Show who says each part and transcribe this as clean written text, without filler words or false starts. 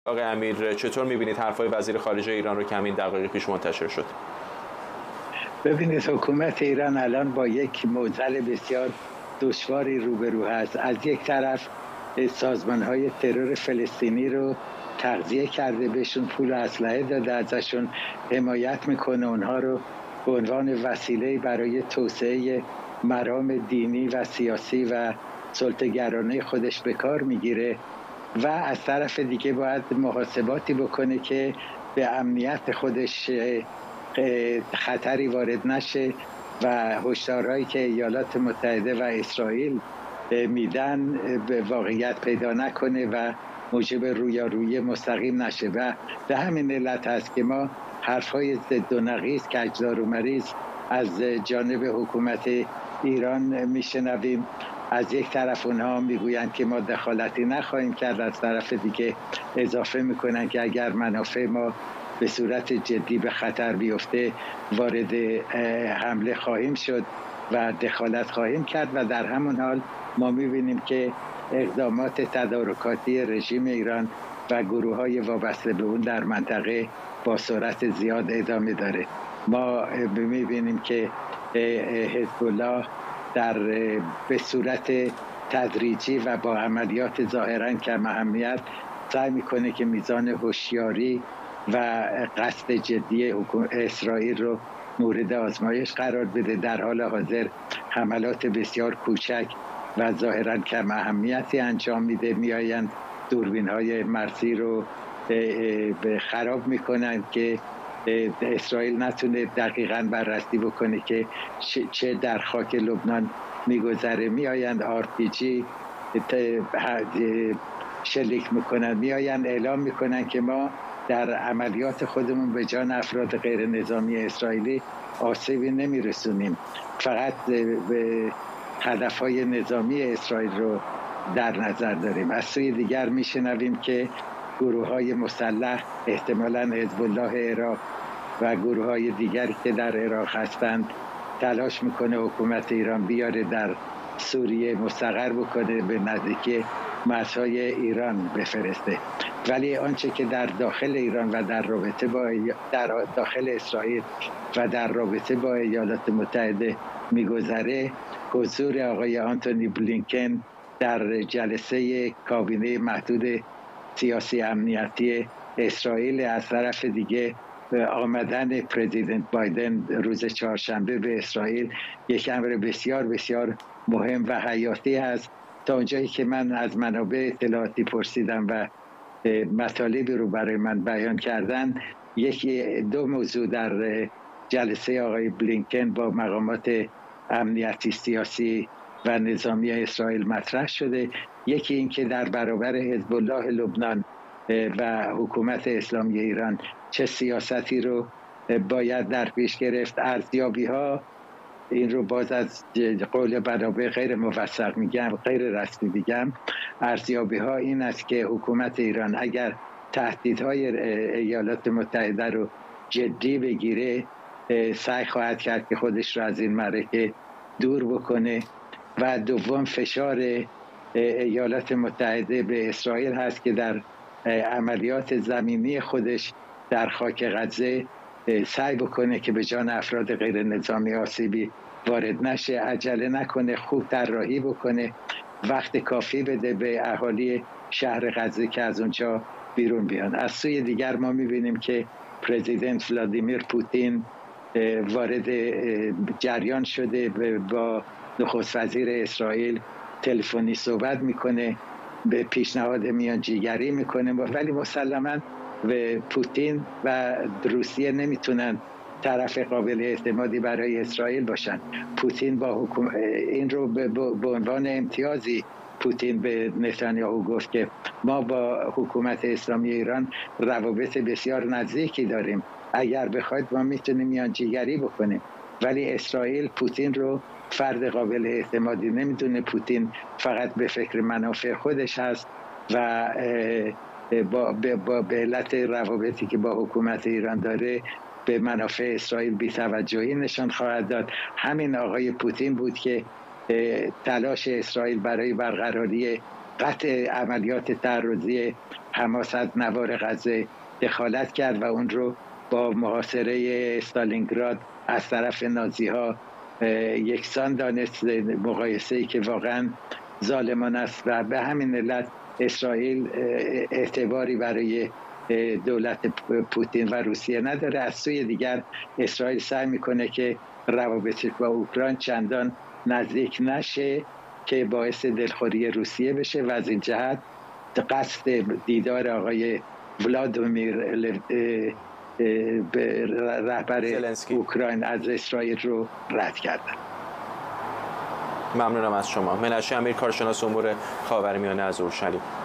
Speaker 1: آقای امیر، چطور می‌بینید حرفای وزیر خارجه ایران رو که همین دقایق پیش منتشر شد؟
Speaker 2: ببینید، حکومت ایران الان با یک معضل بسیار دشواری روبرو هست. از یک طرف سازمان‌های ترور فلسطینی رو تغذیه کرده، بهشون پول و اسلحه داده، ازشون حمایت میکنه، اونها رو به عنوان وسیله برای توسعه مرام دینی و سیاسی و سلطه‌گرانه خودش به کار میگیره و از طرف دیگه باید محاسباتی بکنه که به امنیت خودش خطری وارد نشه و هشدارهایی که ایالات متحده و اسرائیل میدن به واقعیت پیدا نکنه و موجب رویارویی مستقیم نشه. و به همین علت هست که ما حرفهای ضد و نقیض کجدار و مریض از جانب حکومت ایران میشنویم. از یک طرف اونها میگویند که ما دخالتی نخواهیم کرد، از طرف دیگه اضافه میکنن که اگر منافع ما به صورت جدی به خطر بیفته وارد حمله خواهیم شد و دخالت خواهیم کرد. و در همون حال ما میبینیم که اقدامات تدارکاتی رژیم ایران و گروه‌های وابسته به اون در منطقه با سرعت زیاد ادامه داره. ما میبینیم که حزب الله به صورت تدریجی و با عملیات ظاهراً کم اهمیت سعی میکنه که میزان هوشیاری و قصد جدی اسرائیل رو مورد آزمایش قرار بده. در حال حاضر حملات بسیار کوچک و ظاهراً کم اهمیتی انجام میده، میآیند دوربین‌های مرسی رو خراب میکنن که اسرائیل نتونه دقیقاً بررسی بکنه که چه در خاک لبنان میگذره. میآیند RPG شلیک میکنن، میآیند اعلام میکنن که ما در عملیات خودمون به جان افراد غیر نظامی اسرائیلی آسیبی نمیرسونیم، فقط به هدفهای نظامی اسرائیل رو در نظر داریم. از سوی دیگر میشنویم که گروه‌های مسلح، احتمالاً حزب الله عراق و گروه‌های دیگری که در عراق هستند، تلاش میکنه حکومت ایران بیاره در سوریه مستقر بکنه، به نزدیکی مرزهای ایران بفرسته. ولی آنچه که در داخل ایران و در داخل اسرائیل و در رابطه با ایالات متحده میگذره، حضور آقای آنتونی بلینکن در جلسه کابینه محدود سیاسی امنیتی اسرائیل، از طرف دیگه آمدن پرزیدنت بایدن روز چهارشنبه به اسرائیل یک امر بسیار بسیار مهم و حیاتی هست. تا اونجایی که من از منابع اطلاعاتی پرسیدم و مطالبی رو برای من بیان کردن، دو موضوع در جلسه آقای بلینکن با مقامات امنیتی، سیاسی و نظامی اسرائیل مطرح شده. یکی این که در برابر حزب الله لبنان و حکومت اسلامی ایران چه سیاستی رو باید در پیش گرفت. ارزیابی‌ها، این رو باز از قول منابع غیر موثق میگم، غیر رسمی میگم، ارزیابی‌ها این است که حکومت ایران اگر تهدیدهای ایالات متحده رو جدی بگیره، سعی خواهد کرد که خودش رو از این معرکه دور بکنه. و دوم، فشار ایالات متحده به اسرائیل هست که در عملیات زمینی خودش در خاک غزه سعی بکنه که به جان افراد غیر نظامی آسیبی وارد نشه، عجله نکنه، خوب طراحی بکنه، وقت کافی بده به اهالی شهر غزه که از اونجا بیرون بیان. از سوی دیگر ما میبینیم که پرزیدنت ولادیمیر پوتین وارد جریان شده، با نخست وزیر اسرائیل تلفنی صحبت میکنه، به پیشنهاد میانجیگری میکنه، ولی مسلماً و پوتین و روسیه نمیتونن طرف قابل اعتمادی برای اسرائیل باشن. پوتین با این رو به عنوان امتیازی پوتین به نتانیاهو گفت که ما با حکومت اسلامی ایران روابط بسیار نزدیکی داریم، اگر بخواید ما میتونیم میانجیگری بکنیم. ولی اسرائیل پوتین رو فرد قابل اعتمادی نمیدونه. پوتین فقط به فکر منافع خودش هست و به علت روابطی که با حکومت ایران داره به منافع اسرائیل بی‌توجهی نشان خواهد داد. همین آقای پوتین بود که تلاش اسرائیل برای برقراری قطع عملیات تعرضی حماس از نوار غزه دخالت کرد و اون رو با محاصره استالینگراد از طرف نازی ها یکسان دانست، مقایسه‌ای که واقعا ظالمانه است و به همین علت اسرائیل اعتباری برای دولت پوتین و روسیه نداره. از سوی دیگر اسرائیل سعی میکنه که روابط با اوکراین چندان نزدیک نشه که باعث دلخوری روسیه بشه و از این جهت قصد دیدار آقای ولادیمیر رهبر اوکراین از اسرائیل رو رد کردن.
Speaker 1: ممنونم از شما. منعشه امیر، کارشناس امور خاورمیانه از اورشلیم.